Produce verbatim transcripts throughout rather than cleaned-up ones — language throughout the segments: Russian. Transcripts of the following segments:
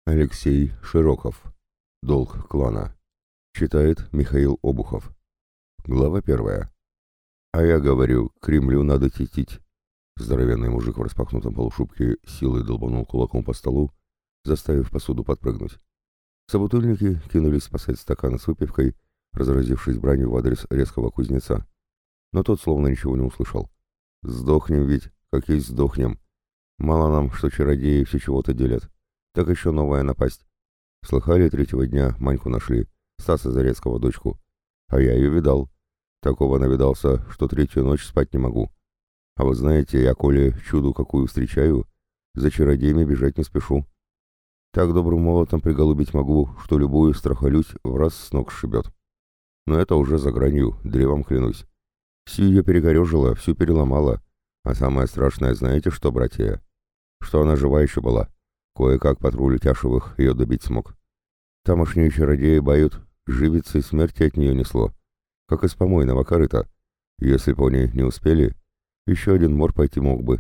Алексей Широков. Долг клана. Читает Михаил Обухов. Глава первая. А я говорю, к Кремлю надо тетить. Здоровенный мужик в распахнутом полушубке силой долбанул кулаком по столу, заставив посуду подпрыгнуть. Собутыльники кинулись спасать стаканы с выпивкой, разразившись бранью в адрес резкого кузнеца. Но тот словно ничего не услышал. «Сдохнем ведь, как есть сдохнем. Мало нам, что чародеи все чего-то делят. Так еще новая напасть. Слыхали, третьего дня Маньку нашли, Стаса Зарецкого дочку. А я ее видал. Такого навидался, что третью ночь спать не могу. А вот знаете, я, коли чуду какую встречаю, за чародеями бежать не спешу. Так добрым молотом приголубить могу, что любую страхолюдь в раз с ног сшибет. Но это уже за гранью, древом клянусь. Всю ее перекорежило, всю переломала. А самое страшное, знаете что, братья? Что она жива еще была. Кое-как патруль Тяшевых ее добить смог. Тамошние чародеи бают, живицы смерти от нее несло. Как из помойного корыта. Если б они не успели, еще один мор пойти мог бы.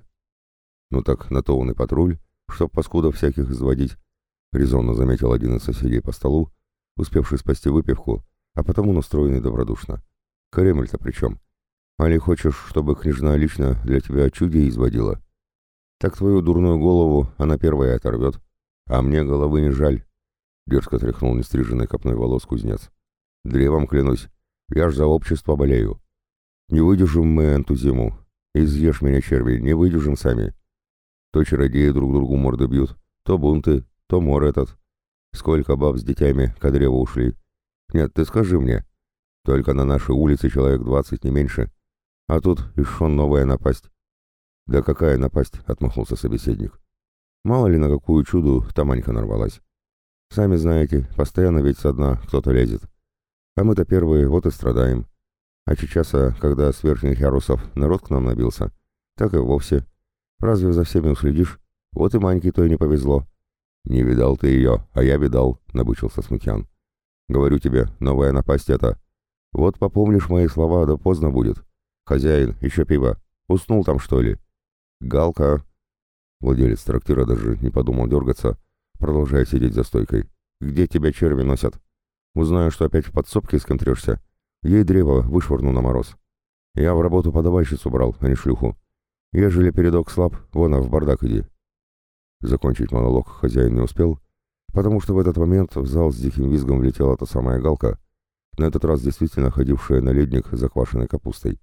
Ну так на то он и патруль, чтоб паскудов всяких изводить, резонно заметил один из соседей по столу, успевший спасти выпивку, а потому настроенный добродушно. Кремль-то при чем? Али хочешь, чтобы княжна лично для тебя чуди изводила? Так твою дурную голову она первая оторвет, а мне головы не жаль, — дерзко тряхнул нестриженной копной волос кузнец. Древом клянусь, я ж за общество болею. Не выдержим мы эту зиму, изъешь меня, черви, не выдержим сами. То чародеи друг другу морды бьют, то бунты, то мор этот. Сколько баб с детьми к древу ушли. Нет, ты скажи мне, только на нашей улице человек двадцать, не меньше, а тут еще новая напасть. «Да какая напасть!» — отмахнулся собеседник. «Мало ли на какую чуду Таманька нарвалась. Сами знаете, постоянно ведь со дна кто-то лезет. А мы-то первые, вот и страдаем. А чечаса, когда с верхних ярусов народ к нам набился, так и вовсе. Разве за всеми уследишь? Вот и Маньке то и не повезло». «Не видал ты ее, а я видал», — набычился Смутьян. «Говорю тебе, новая напасть это. Вот попомнишь мои слова, да поздно будет. Хозяин, еще пиво. Уснул там, что ли?» «Галка!» Владелец трактира даже не подумал дергаться, продолжая сидеть за стойкой. «Где тебя черви носят? Узнаю, что опять в подсобке с кем трешься. Ей древо вышвырну на мороз. Я в работу подавальщицу брал, а не шлюху. Ежели передок слаб, вон, а в бардак иди». Закончить монолог хозяин не успел, потому что в этот момент в зал с диким визгом влетела та самая Галка, на этот раз действительно ходившая на ледник с заквашенной капустой.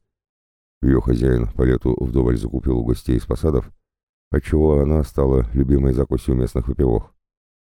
Ее хозяин по лету вдоволь закупил у гостей из посадов, отчего она стала любимой закусью местных выпивок.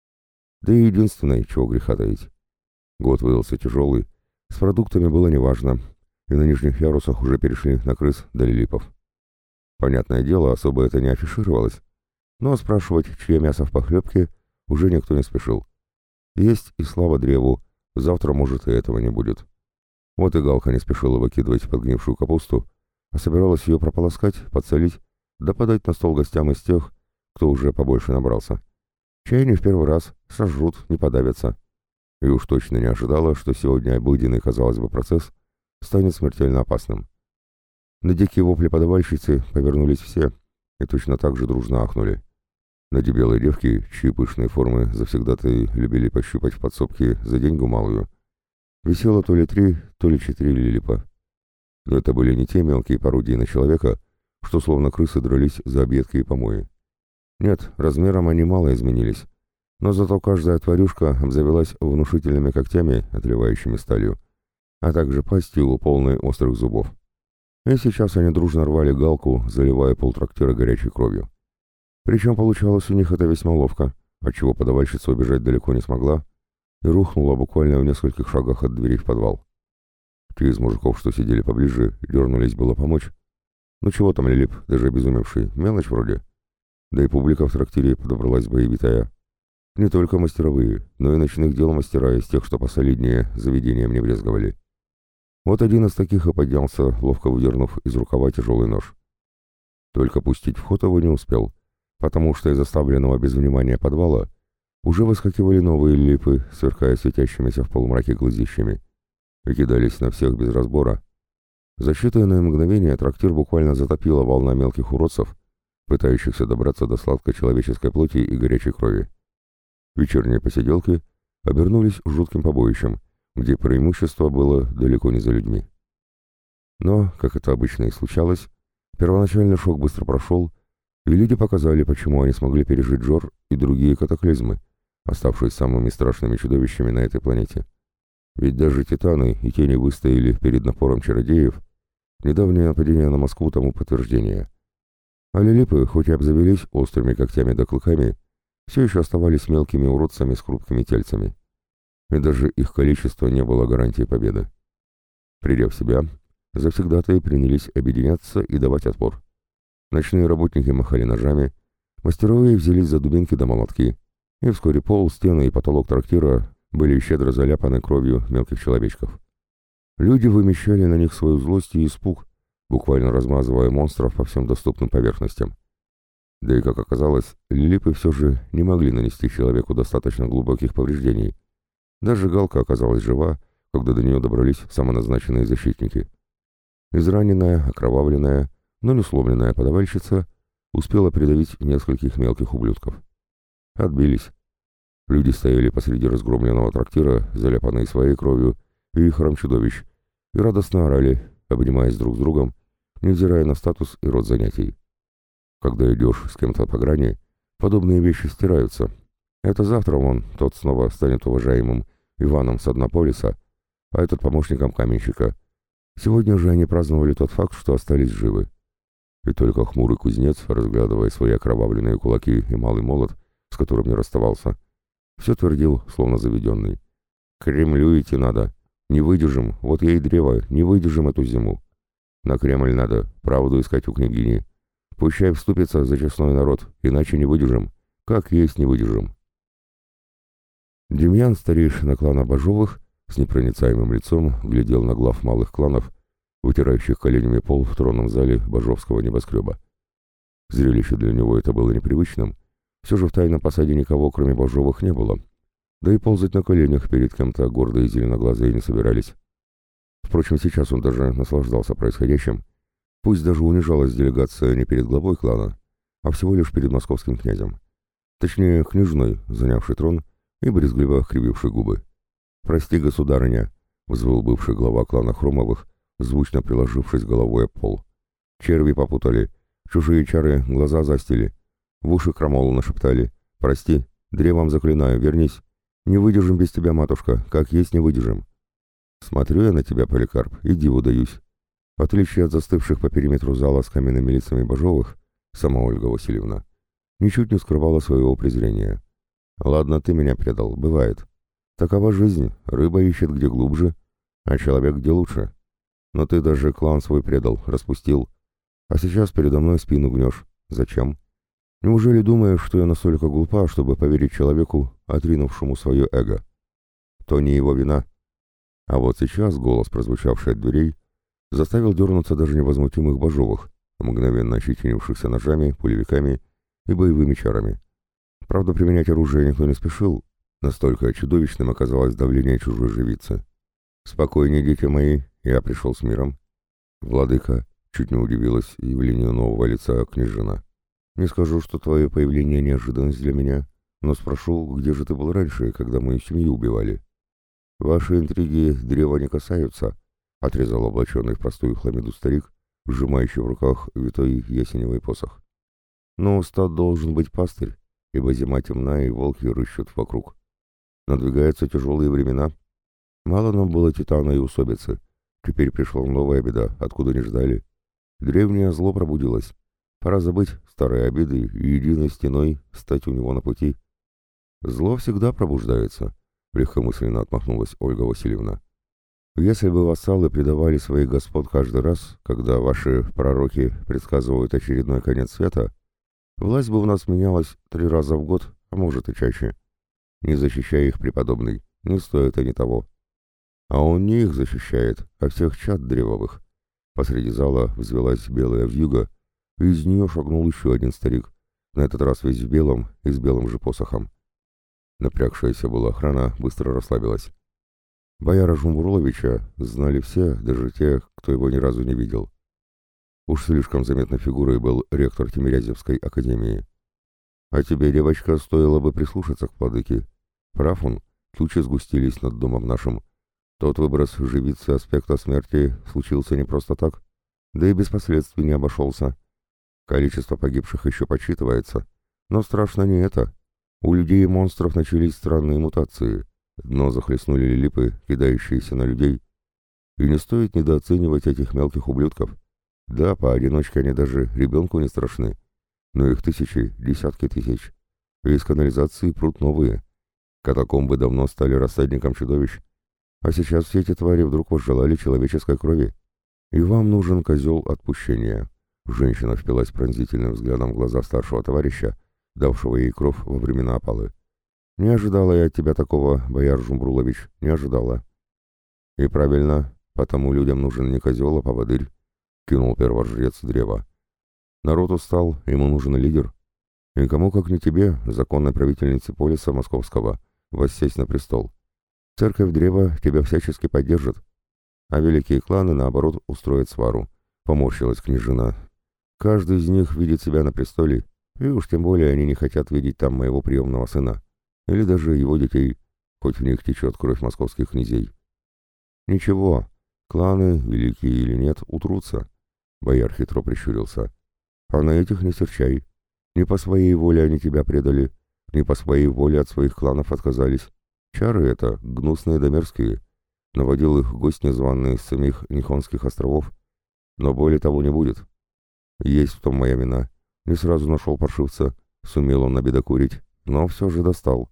Да и единственной, чего греха таить. Год выдался тяжелый, с продуктами было неважно, и на нижних ярусах уже перешли на крыс да лилипов. Понятное дело, особо это не афишировалось, но спрашивать, чье мясо в похлебке, уже никто не спешил. Есть и слава древу, завтра, может, и этого не будет. Вот и Галка не спешила выкидывать подгнившую капусту, а собиралась ее прополоскать, подсолить, да подать на стол гостям из тех, кто уже побольше набрался. Чай не в первый раз, сожрут, не подавятся. И уж точно не ожидала, что сегодня обыденный, казалось бы, процесс станет смертельно опасным. На дикие вопли подавальщицы повернулись все и точно так же дружно ахнули. На дебелые девки, чьи пышные формы завсегда-то любили пощупать в подсобке за деньгу малую, висело то ли три, то ли четыре лилипа. Но это были не те мелкие пародии на человека, что словно крысы дрались за объедки и помои. Нет, размером они мало изменились, но зато каждая тварюшка обзавелась внушительными когтями, отливающими сталью, а также пастью, полной острых зубов. И сейчас они дружно рвали Галку, заливая полтрактира горячей кровью. Причем получалось у них это весьма ловко, отчего подавальщица убежать далеко не смогла и рухнула буквально в нескольких шагах от двери в подвал. Те из мужиков, что сидели поближе, дернулись было помочь. Ну чего там лилип, даже обезумевший, мелочь вроде. Да и публика в трактире подобралась боевитая. Не только мастеровые, но и ночных дел мастера из тех, что посолиднее, заведением не брезговали. Вот один из таких и поднялся, ловко выдернув из рукава тяжелый нож. Только пустить в ход его не успел, потому что из оставленного без внимания подвала уже выскакивали новые лилипы, сверкая светящимися в полумраке глазищами, и кидались на всех без разбора. За считанные мгновения трактир буквально затопила волна мелких уродцев, пытающихся добраться до сладкой человеческой плоти и горячей крови. Вечерние посиделки обернулись жутким побоищем, где преимущество было далеко не за людьми. Но, как это обычно и случалось, первоначальный шок быстро прошел, и люди показали, почему они смогли пережить Джор и другие катаклизмы, оставшись самыми страшными чудовищами на этой планете. Ведь даже титаны и те не выстояли перед напором чародеев. Недавнее нападение на Москву тому подтверждение. А лилипы, хоть и обзавелись острыми когтями да клыками, все еще оставались мелкими уродцами с хрупкими тельцами. И даже их количество не было гарантией победы. Придя в себя, завсегдатаи принялись объединяться и давать отпор. Ночные работники махали ножами, мастеровые взялись за дубинки да молотки, и вскоре пол, стены и потолок трактира были щедро заляпаны кровью мелких человечков. Люди вымещали на них свою злость и испуг, буквально размазывая монстров по всем доступным поверхностям. Да и, как оказалось, лилипы все же не могли нанести человеку достаточно глубоких повреждений. Даже Галка оказалась жива, когда до нее добрались самоназначенные защитники. Израненная, окровавленная, но не сломленная подавальщица успела придавить нескольких мелких ублюдков. Отбились. Люди стояли посреди разгромленного трактира, заляпанные своей кровью и вихром чудовищ, и радостно орали, обнимаясь друг с другом, невзирая на статус и род занятий. Когда идешь с кем-то по грани, подобные вещи стираются. Это завтра он, тот снова станет уважаемым Иваном с Однополиса, а этот помощником каменщика. Сегодня же они праздновали тот факт, что остались живы. И только хмурый кузнец, разглядывая свои окровавленные кулаки и малый молот, с которым не расставался, все твердил, словно заведенный. «К Кремлю идти надо. Не выдержим, вот я и древо, не выдержим эту зиму. На Кремль надо, правду искать у княгини. Пущай вступится за честной народ, иначе не выдержим. Как есть не выдержим». Демьян, старейшина клана Бажовых, с непроницаемым лицом глядел на глав малых кланов, вытирающих коленями пол в тронном зале Бажовского небоскреба. Зрелище для него это было непривычным, все же в тайном посаде никого, кроме Бажовых, не было, да и ползать на коленях перед кем-то гордые зеленоглазые не собирались. Впрочем, сейчас он даже наслаждался происходящим, пусть даже унижалась делегация не перед главой клана, а всего лишь перед московским князем. Точнее, княжной, занявший трон и брезгливо крививший губы. «Прости, государыня», — взвыл бывший глава клана Хромовых, звучно приложившись головой об пол. «Черви попутали, чужие чары глаза застили, в уши крамолу нашептали. Прости, древом заклинаю, вернись. Не выдержим без тебя, матушка, как есть не выдержим». «Смотрю я на тебя, Поликарп, и диву даюсь». В отличие от застывших по периметру зала с каменными лицами Бажовых, сама Ольга Васильевна ничуть не скрывала своего презрения. «Ладно, ты меня предал, бывает. Такова жизнь, рыба ищет где глубже, а человек где лучше. Но ты даже клан свой предал, распустил. А сейчас передо мной спину гнешь. Зачем? Неужели думаешь, что я настолько глупа, чтобы поверить человеку, отринувшему свое эго? То не его вина». А вот сейчас голос, прозвучавший от дверей, заставил дернуться даже невозмутимых Бажовых, мгновенно ощетинившихся ножами, пулевиками и боевыми чарами. Правда, применять оружие никто не спешил, настолько чудовищным оказалось давление чужой живицы. «Спокойнее, дети мои, я пришел с миром». «Владыка», — чуть не удивилась явлению нового лица княжина. «Не скажу, что твое появление неожиданность для меня, но спрошу, где же ты был раньше, когда мою семью убивали?» «Ваши интриги древа не касаются», — отрезал облаченный в простую хламиду старик, сжимающий в руках витой ясеневый посох. «Но стад должен быть пастырь, ибо зима темна и волки рыщут вокруг. Надвигаются тяжелые времена. Мало нам было титана и усобицы. Теперь пришла новая беда, откуда не ждали. Древнее зло пробудилось. Пора забыть старые обиды и единой стеной стать у него на пути». «Зло всегда пробуждается», — легкомысленно отмахнулась Ольга Васильевна. «Если бы вассалы предавали своих господ каждый раз, когда ваши пророки предсказывают очередной конец света, власть бы у нас менялась три раза в год, а может и чаще. Не защищая их, преподобный, не стоит они того. А он не их защищает, а всех чад древовых». Посреди зала взвелась белая вьюга, и из нее шагнул еще один старик, на этот раз весь в белом и с белым же посохом. Напрягшаяся была охрана быстро расслабилась. Бояра Жумбурловича знали все, даже те, кто его ни разу не видел. Уж слишком заметной фигурой был ректор Тимирязевской академии. А тебе, девочка, стоило бы прислушаться к владыке. Прав он, тучи сгустились над домом нашим. Тот выброс живицы аспекта смерти случился не просто так, да и без последствий не обошелся. Количество погибших еще подсчитывается, но страшно не это. У людей и монстров начались странные мутации. Дно захлестнули липы, кидающиеся на людей. И не стоит недооценивать этих мелких ублюдков. Да, поодиночке они даже ребенку не страшны. Но их тысячи, десятки тысяч. И из канализации прут новые. Катакомбы давно стали рассадником чудовищ. А сейчас все эти твари вдруг возжелали человеческой крови. И вам нужен козел отпущения. Женщина впилась пронзительным взглядом в глаза старшего товарища, давшего ей кровь во времена опалы. «Не ожидала я от тебя такого, бояр Жумбрулович, не ожидала». «И правильно, потому людям нужен не козел, а поводырь», — кинул первожрец древа. «Народ устал, ему нужен лидер. И кому, как не тебе, законной правительнице полиса московского, воссесть на престол. Церковь древа тебя всячески поддержит, а великие кланы, наоборот, устроят свару», — поморщилась княжина. «Каждый из них видит себя на престоле, и уж тем более они не хотят видеть там моего приемного сына, или даже его детей, хоть в них течет кровь московских князей». «Ничего, кланы, великие или нет, утрутся», — бояр хитро прищурился. «А на этих не серчай. Не по своей воле они тебя предали, не по своей воле от своих кланов отказались. Чары это, гнусные да мерзкие. Наводил их гость незваный с самих Нихонских островов. Но более того не будет. Есть в том моя вина. Не сразу нашел паршивца, сумел он набедокурить, но все же достал.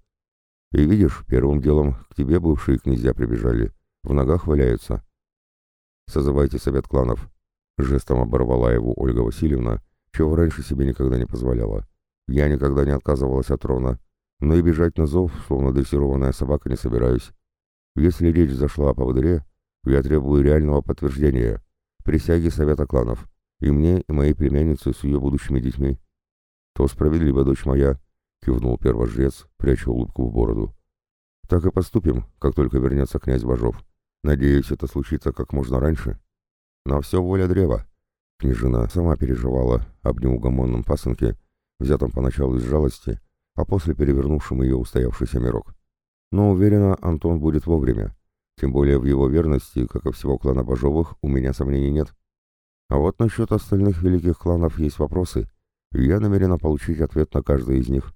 И видишь, первым делом к тебе бывшие князья прибежали, в ногах валяются». «Созывайте совет кланов», — жестом оборвала его Ольга Васильевна, чего раньше себе никогда не позволяла. «Я никогда не отказывалась от трона, но и бежать на зов, словно дрессированная собака, не собираюсь. Если речь зашла о поводыре, я требую реального подтверждения, присяги совета кланов, и мне, и моей племяннице с ее будущими детьми». «То справедливо, дочь моя», — кивнул первожрец, пряча улыбку в бороду. «Так и поступим, как только вернется князь Бажов. Надеюсь, это случится как можно раньше. На все воля древа». Княжина сама переживала об неугомонном пасынке, взятом поначалу из жалости, а после перевернувшем ее устоявшийся мирок. Но уверена, Антон будет вовремя. Тем более в его верности, как и всего клана Бажовых, у меня сомнений нет. А вот насчет остальных великих кланов есть вопросы, и я намерена получить ответ на каждый из них.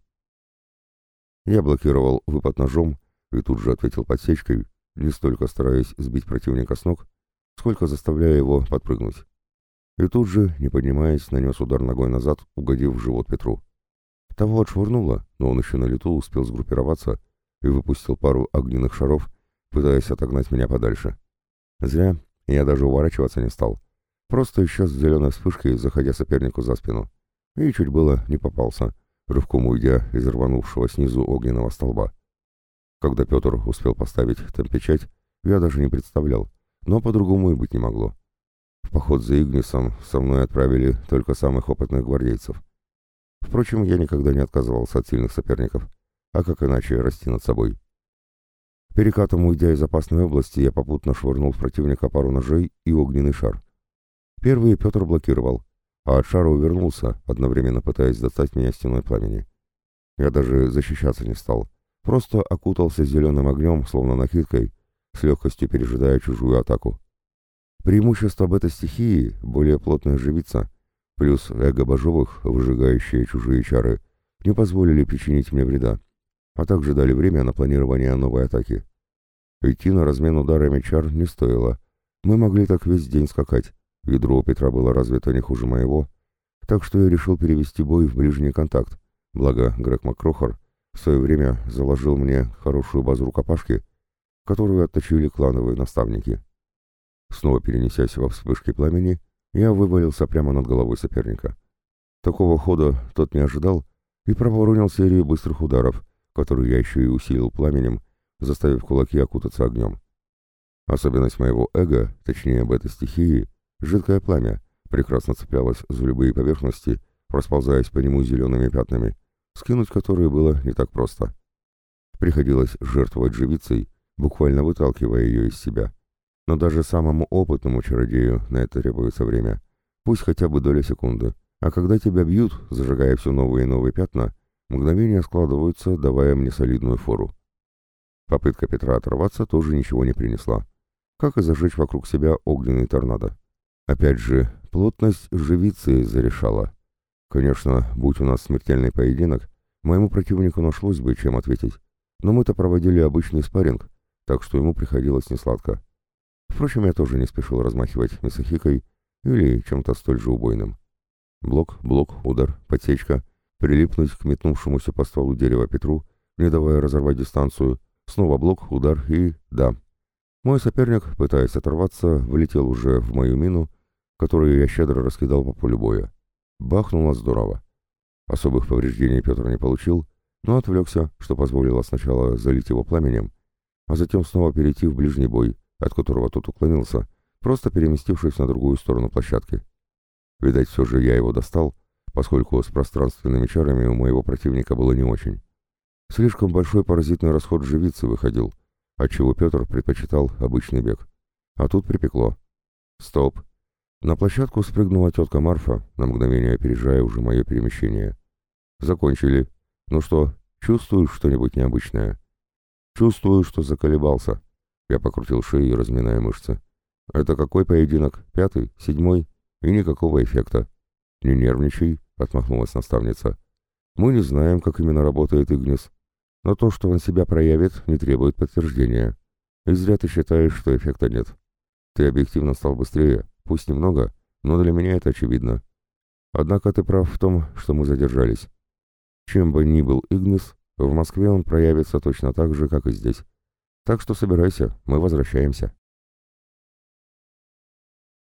Я блокировал выпад ножом и тут же ответил подсечкой, не столько стараясь сбить противника с ног, сколько заставляя его подпрыгнуть. И тут же, не поднимаясь, нанес удар ногой назад, угодив в живот Петру. Того отшвырнуло, но он еще на лету успел сгруппироваться и выпустил пару огненных шаров, пытаясь отогнать меня подальше. Зря, я даже уворачиваться не стал. Просто исчез в зеленой вспышке, заходя сопернику за спину. И чуть было не попался, рывком уйдя из рванувшего снизу огненного столба. Когда Петр успел поставить там печать, я даже не представлял, но по-другому и быть не могло. В поход за Игнисом со мной отправили только самых опытных гвардейцев. Впрочем, я никогда не отказывался от сильных соперников, а как иначе расти над собой. Перекатом уйдя из опасной области, я попутно швырнул в противника пару ножей и огненный шар. Первый Петр блокировал, а от шара увернулся, одновременно пытаясь достать меня стеной пламени. Я даже защищаться не стал, просто окутался зеленым огнем, словно накидкой, с легкостью пережидая чужую атаку. Преимущество бета-стихии — более плотная живица, плюс эго Бажовых, выжигающие чужие чары, не позволили причинить мне вреда, а также дали время на планирование новой атаки. Идти на размен ударами чар не стоило. Мы могли так весь день скакать, ядро у Петра было развито не хуже моего, так что я решил перевести бой в ближний контакт, благо Грег Макрохор в свое время заложил мне хорошую базу рукопашки, которую отточили клановые наставники. Снова перенесясь во вспышки пламени, я вывалился прямо над головой соперника. Такого хода тот не ожидал и проворонил серию быстрых ударов, которые я еще и усилил пламенем, заставив кулаки окутаться огнем. Особенность моего эго, точнее бета-стихии, жидкое пламя, прекрасно цеплялось за любые поверхности, расползаясь по нему зелеными пятнами, скинуть которые было не так просто. Приходилось жертвовать живицей, буквально выталкивая ее из себя. Но даже самому опытному чародею на это требуется время, пусть хотя бы доля секунды. А когда тебя бьют, зажигая все новые и новые пятна, Мгновения складываются, давая мне солидную фору. Попытка Петра оторваться тоже ничего не принесла. Как и зажечь вокруг себя огненный торнадо. Опять же, плотность живицы зарешала. Конечно, будь у нас смертельный поединок, моему противнику нашлось бы, чем ответить. Но мы-то проводили обычный спарринг, так что ему приходилось несладко. Впрочем, я тоже не спешил размахивать мисахикой или чем-то столь же убойным. Блок, блок, удар, подсечка, прилипнуть к метнувшемуся по стволу дерева Петру, не давая разорвать дистанцию, снова блок, удар и... да. Мой соперник, пытаясь оторваться, влетел уже в мою мину, которую я щедро раскидал по полю боя. Бахнуло здорово. Особых повреждений Петр не получил, но отвлекся, что позволило сначала залить его пламенем, а затем снова перейти в ближний бой, от которого тот уклонился, просто переместившись на другую сторону площадки. Видать, все же я его достал, поскольку с пространственными чарами у моего противника было не очень. Слишком большой паразитный расход живицы выходил, отчего Петр предпочитал обычный бег. А тут припекло. Стоп. На площадку спрыгнула тетка Марфа, на мгновение опережая уже мое перемещение. Закончили. Ну что, чувствуешь что-нибудь необычное? Чувствую, что заколебался. Я покрутил шею, разминая мышцы. Это какой поединок? Пятый? Седьмой? И никакого эффекта. Не нервничай, отмахнулась наставница. Мы не знаем, как именно работает Игнис, но то, что он себя проявит, не требует подтверждения. И зря ты считаешь, что эффекта нет. Ты объективно стал быстрее, пусть немного, но для меня это очевидно. Однако ты прав в том, что мы задержались. Чем бы ни был Игнис, в Москве он проявится точно так же, как и здесь. Так что собирайся, мы возвращаемся.